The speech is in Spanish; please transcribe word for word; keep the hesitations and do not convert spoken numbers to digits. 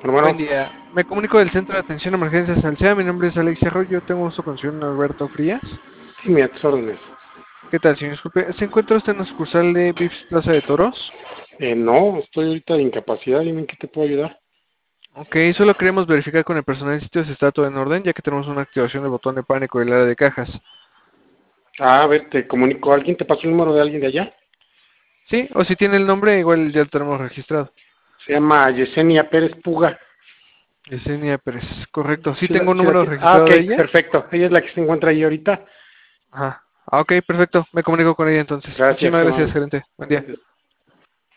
Bueno, Buen bueno, día. Me comunico del Centro de Atención a Emergencias Alcea. Mi nombre es Alexia Arroyo. Tengo gusto con el señor Alberto Frías. sí, mira, tus órdenes. ¿Qué tal, señor? Disculpe. ¿Se encuentra usted en la sucursal de Vips Plaza de Toros? Eh, no, estoy ahorita de incapacidad, dime en qué te puedo ayudar. Ok, solo queremos verificar con el personal del sitio si está todo en orden, ya que tenemos una activación del botón de pánico del área de cajas. Ah, a ver, te comunico, ¿alguien te pasó el número de alguien de allá? Sí, o si tiene el nombre, igual ya lo tenemos registrado. Se llama Yesenia Pérez Puga. Yesenia Pérez. Correcto. Sí Sí, la, tengo un sí la número ti- ah, registrado ok, de ella. perfecto. Ella es la que se encuentra ahí ahorita. Ajá. Ah, ok, perfecto. Me comunico con ella entonces. Gracias, Muchísimas qué gracias, amable. gerente. Buen día.